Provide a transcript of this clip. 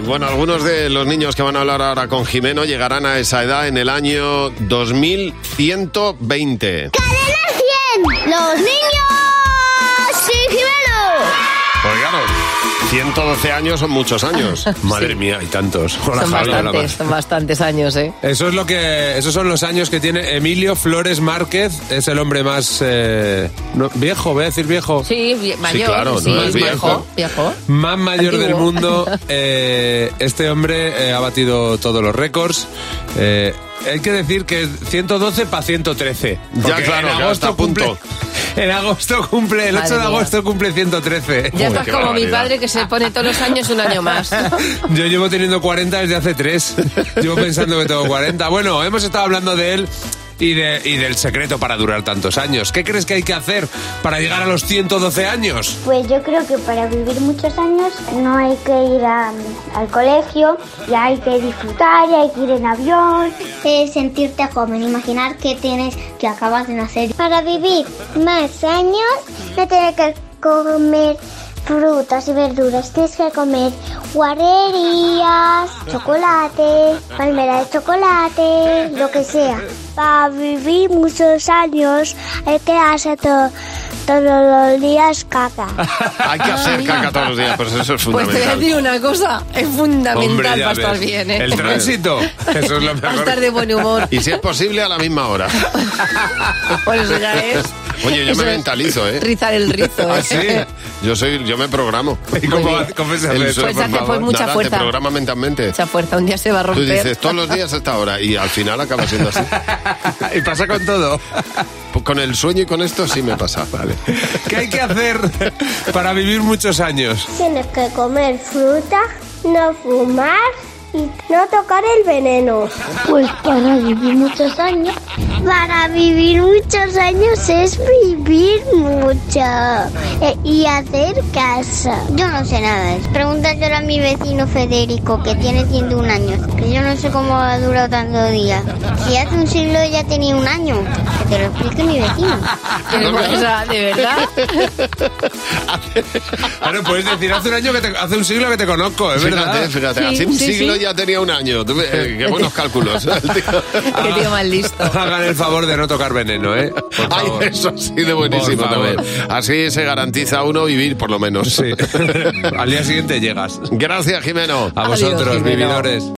Bueno, algunos de los niños que van a hablar ahora con Jimeno llegarán a esa edad en el año 2120. ¡Cadena 100! ¡Los niños! ¡Sí, Jimeno! Pues claro, 112 años son muchos años. Madre mía, hay tantos. Hola, Son bastantes años, ¿eh? Esos son los años que tiene Emilio Flores Márquez. Es el hombre más viejo, voy a decir viejo. Sí, mayor. Sí, claro, no es viejo. Más mayor Antiguo. del mundo. Este hombre ha batido todos los récords. Hay que decir que es 112 para 113. Ya, claro, en agosto está a punto. El 8 Madre de mía. agosto cumple 113. Ya estás qué como mi barbaridad. padre que se pone todos los años un año más. Yo llevo teniendo 40 desde hace 3. Llevo pensando que tengo 40. Bueno, hemos estado hablando de él y del secreto para durar tantos años. ¿Qué crees que hay que hacer para llegar a los 112 años? Pues yo creo que para vivir muchos años no hay que ir al colegio, y hay que disfrutar, y hay que ir en avión. Sentirte joven, imaginar que acabas de nacer. Para vivir más años no tienes que comer frutas y verduras, tienes que comer guarrerías, chocolate, palmera de chocolate, lo que sea. Para vivir muchos años hay que hacer todos los días caca. Hay que hacer caca todos los días, pues eso es Pues te voy a fundamental. decir una cosa, es fundamental Hombre, ya para estar ves. bien, ¿eh? El tránsito, eso es lo Para mejor. estar de buen humor. Y si es posible, a la misma hora. Por eso ya es. Oye, yo Eso me es mentalizo, ¿eh? Rizar el rizo, ¿Ah, ¿eh? sí? Yo me programo. ¿Y cómo es El eso? Pues por hace, favor. pues, mucha Nada, fuerza. te programa mentalmente. Esa fuerza un día se va a Tú romper. dices todos los días a esta hora y al final acaba siendo así. Y pasa con todo. Pues con el sueño y con esto sí me pasa. Vale. ¿Qué hay que hacer para vivir muchos años? Tienes que comer fruta, no fumar y no tocar el veneno. Pues para vivir muchos años. Para vivir muchos años es vivir mucho y hacer casa. Yo no sé nada. Pregúntaselo a mi vecino Federico, que tiene 101 años. Que yo no sé cómo ha durado tantos días. Si hace un siglo ya tenía un año. Que te lo explique mi vecino. O sea, de verdad. Claro, puedes decir, hace un siglo que te conozco, es verdad. Fíjate, Sí, hace un sí, siglo sí. ya tenía un año. Qué buenos cálculos. Qué tío más listo. Hagan el favor de no tocar veneno, ¿eh? Por Ay, favor. eso sí de buenísimo Por favor. también. Así se garantiza uno vivir por lo menos. Sí. Al día siguiente llegas. Gracias, Jimeno. A Adiós, vosotros, Jimeno. vividores.